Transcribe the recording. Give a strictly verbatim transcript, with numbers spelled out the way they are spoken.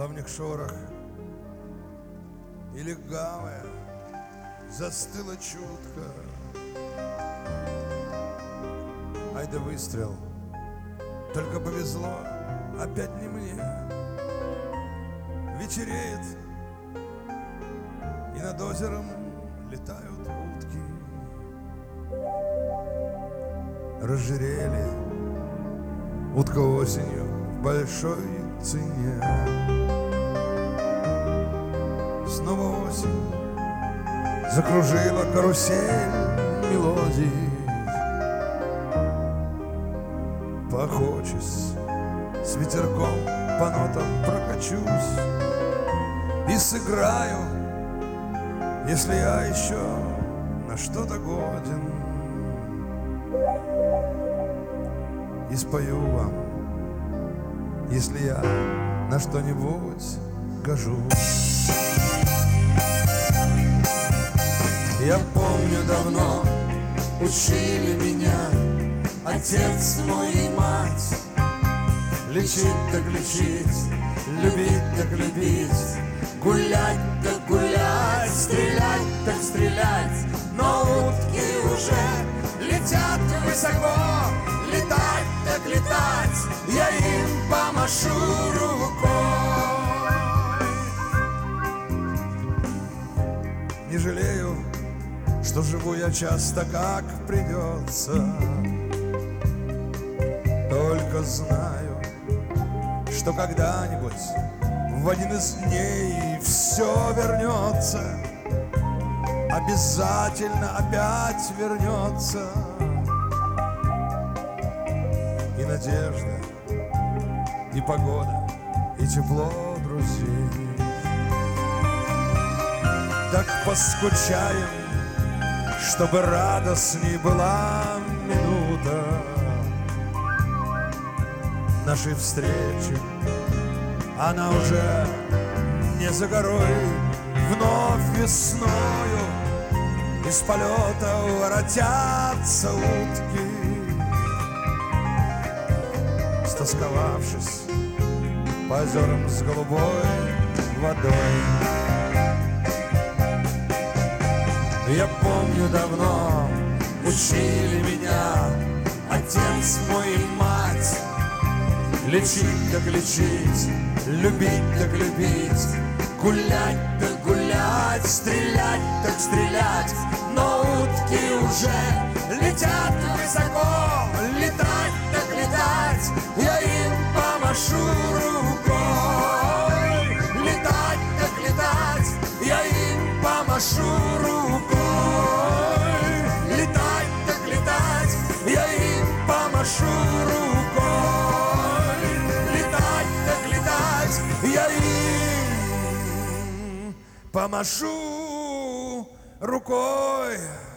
Плавник шорох и легавая застыла чутко. Ай да выстрел, только повезло, опять не мне. Вечереет, и над озером летают утки. Разжирели утка осенью в большой цене. Снова осень закружила карусель мелодий. Поохочусь, с ветерком по нотам прокачусь и сыграю, если я еще на что-то годен, и спою вам, если я на что-нибудь гожусь. Я помню, давно учили меня отец мой и мать: лечить так лечить, любить так любить, гулять так гулять, стрелять так стрелять. Но утки уже летят высоко, летать так летать, я им помашу рукой. Не жалею, что живу я часто, как придется. Только знаю, что когда-нибудь в один из дней все вернется, обязательно опять вернется. И надежда, и погода, и тепло друзей. Так поскучаем, чтобы радостней была минута нашей встречи. Она уже не за горой, вновь весною из полета воротятся утки, стосковавшись по озерам с голубой водой. Я помню, давно учили меня отец мой и мать: лечить так лечить, любить так любить, гулять так гулять, стрелять так стрелять. Но утки уже летят высоко, летать так летать, я им помашу рукой. Летать так летать, я им помашу рукой. Летать так летать, я им помашу рукой. Я им помашу рукой.